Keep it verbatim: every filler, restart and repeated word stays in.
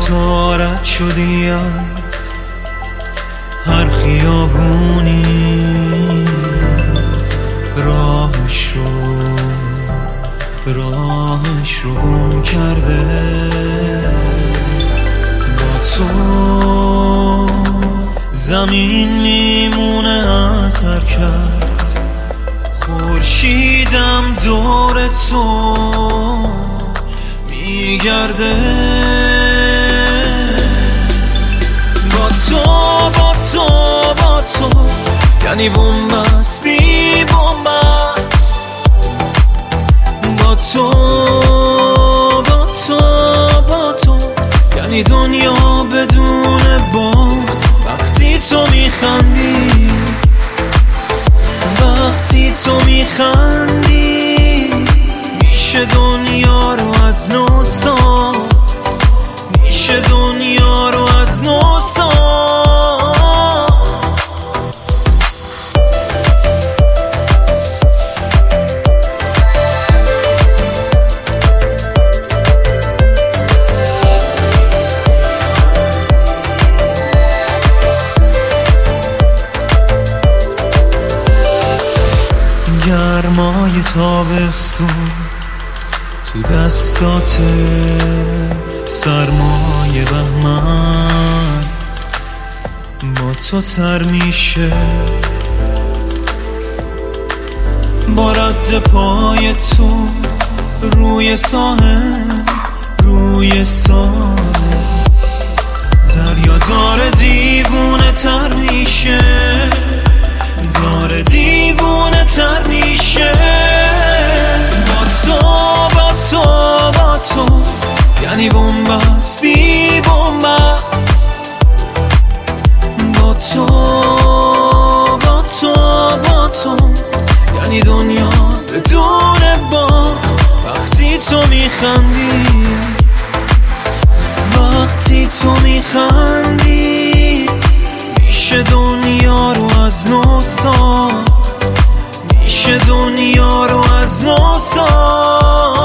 تو رد شدی از هر خیابونی، راهش رو راهش رو گم کرده. با تو زمین میمونه از حرکت، خورشیدم دور تو میگرده. با تو با تو با تو یعنی بومبست بی بومبست. با تو با تو با تو یعنی دنیا بدون باخت. وقتی تو میخندی وقتی تو میخندی میشه دنیا رو از نو ساخت، میشه دنیا رو از نو ساخت. گرمای تابستون تو دستات، سرمای بهمن با تو سر میشه. با رد پای تو روی ساحل روی ساحل دریا داره دیوونه تر میشه، داره دیوونه تر میشه. با تو با تو با تو یعنی بومبست بی بومبست. با تو با تو با تو یعنی دنیا بدون باخت. وقتی تو میخندی وقتی تو میخندی میشه دنیا رو از نو ساخت، میشه دنیا رو از نو ساخت.